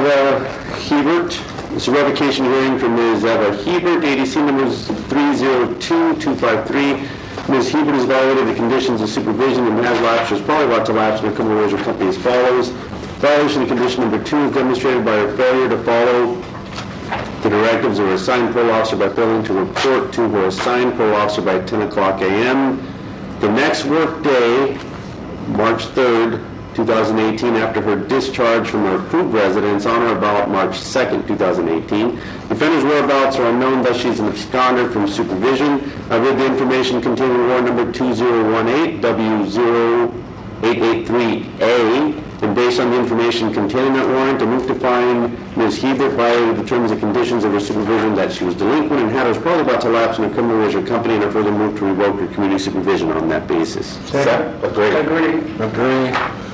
Eva Hebert. It's a revocation hearing for Ms. Eva Hebert, ADC number is 302253. Ms. Hebert has violated the conditions of supervision and has lapsed, or is probably about to lapse, in the criminal razor company as follows. Violation of condition number 2 is demonstrated by her failure to follow the directives of her assigned parole officer by failing to report to her assigned parole officer by 10 o'clock a.m. The next work day, March 3rd, 2018, after her discharge from her approved residence on or about March 2nd, 2018. The offender's whereabouts are unknown, thus she is an absconder from supervision. I read the information contained in warrant number 2018 W0883A, and based on the information contained in that warrant, I move to find Ms. Hebert violated the terms and conditions of her supervision, that she was delinquent and had was probably about to lapse in a criminal razor company, and I further move to revoke her community supervision on that basis. Second. Agree.